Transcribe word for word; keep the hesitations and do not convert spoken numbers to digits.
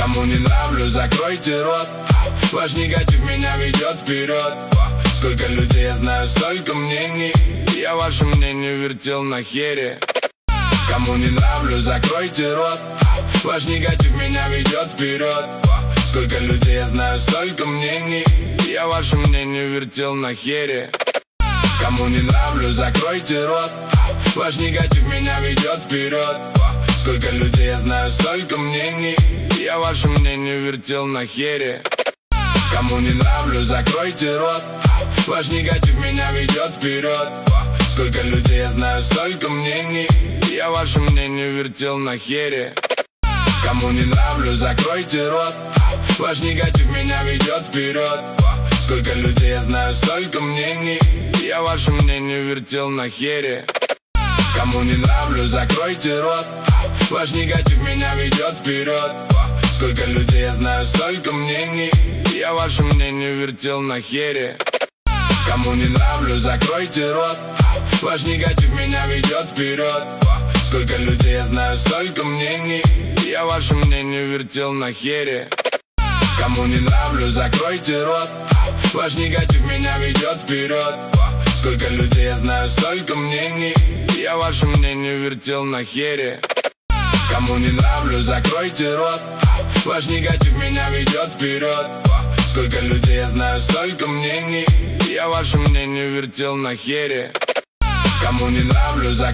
Кому не нравлюсь, закройте рот. Ваш негатив меня ведет вперед. Сколько людей я знаю, столько мнений. Я ваше мнение вертел на хере. Кому не нравлюсь, закройте рот. Ваш негатив меня ведет вперед. Сколько людей я знаю, столько мнений. Я ваше мнение вертел на хере. Кому не нравлюсь, закройте рот. Ваш негатив меня ведет вперед. Сколько людей я знаю, столько мнений. Я ваше мнение вертел на хере. Кому не нравлюсь, закройте рот. Ваш негатив меня ведет вперед. Сколько людей я знаю, столько мнений. Я ваше мнение вертел на хере. Кому не нравлюсь, закройте рот. Ваш негатив меня ведет вперед. Сколько людей я знаю, столько мнений. Я ваше мнение вертел на хере. Кому не нравлюсь, закройте рот. Ваш негатив меня ведет вперед. Сколько людей я знаю, столько мнений. Я ваше мнение вертел на хере. Кому не нравлюсь, закройте рот. Ваш негатив меня ведет вперед. Сколько людей я знаю, столько мнений. Я ваше мнение вертел на хере. Кому не нравлюсь, закройте рот. Ваш негатив меня ведет вперед. Сколько людей я знаю, столько мнений. Я ваше мнение вертел на хере. Кому не нравлюсь, закройте рот. Ваш негатив меня ведет вперед. Сколько людей я знаю, столько мнений. Я ваше мнение вертел на хере. Кому не нравлюсь,